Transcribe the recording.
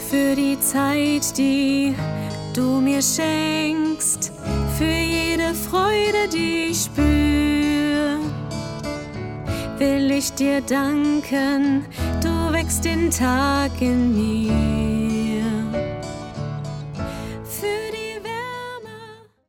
für die Zeit, die du mir schenkst, für jede Freude, die ich spür. Will ich dir danken, du wächst den Tag in mir.